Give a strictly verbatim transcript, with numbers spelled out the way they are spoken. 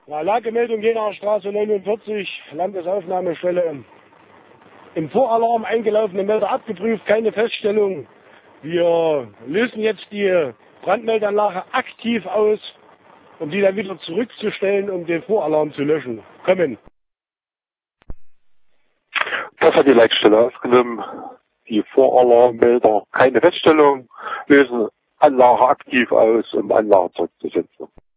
Ja, Lagemeldung Jenaer Straße neunundvierzig, Landesaufnahmestelle. Im Voralarm eingelaufene Melder abgeprüft, keine Feststellung. Wir lösen jetzt die Brandmeldeanlage aktiv aus, um die dann wieder zurückzustellen, um den Voralarm zu löschen. Kommen. Das hat die Leitstelle aufgenommen. Die Voralarmmelder, keine Feststellung, lösen Anlage aktiv aus, um Anlage zurückzusetzen.